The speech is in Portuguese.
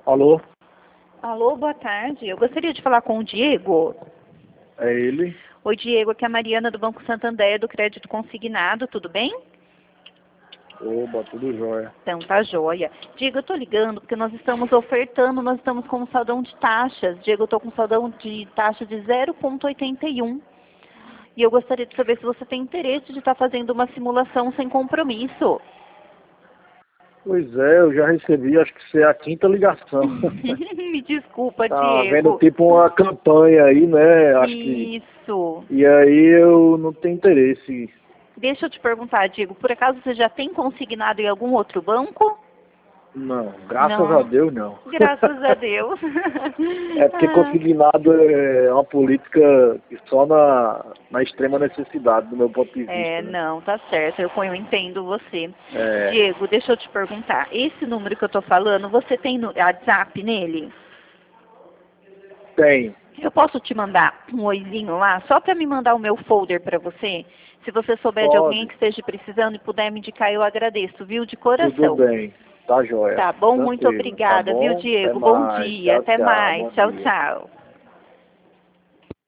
Alô? Alô, boa tarde. Eu gostaria de falar com o Diego. É ele? Oi, Diego, aqui é a Mariana do Banco Santander, do Crédito Consignado, tudo bem? Oba, tudo jóia. Então, tá joia. Diego, eu tô ligando porque nós estamos ofertando, nós estamos com um saldão de taxas. Diego, eu tô com um saldão de taxa de 0,81. E eu gostaria de saber se você tem interesse de estar fazendo uma simulação sem compromisso. Pois é, eu já recebi, acho que isso é a quinta ligação. Me desculpa, Tá vendo Diego. tipo uma campanha aí, né? Acho que. Isso. E aí eu não tenho interesse. Deixa eu te perguntar, Diego, por acaso você já tem consignado em algum outro banco? Não, graças a Não. Deus não. Graças a Deus. É porque Ah, consignado é uma política que só na extrema necessidade, do meu ponto de vista, né? não, tá certo, eu entendo você. É, Diego, deixa eu te perguntar, esse número que eu tô falando, você tem no WhatsApp nele? tem. Eu posso te mandar um oizinho lá, só para me mandar o meu folder para você? Se você souber de alguém Pode. que esteja precisando e puder me indicar, eu agradeço, viu? De Tudo coração. bem. Tá jóia. Tá bom? Muito Tranquilo. Tá obrigada, viu, bom? Até Diego? Bom mais. dia, Tchau, até tchau. mais. Bom Tchau, dia. tchau.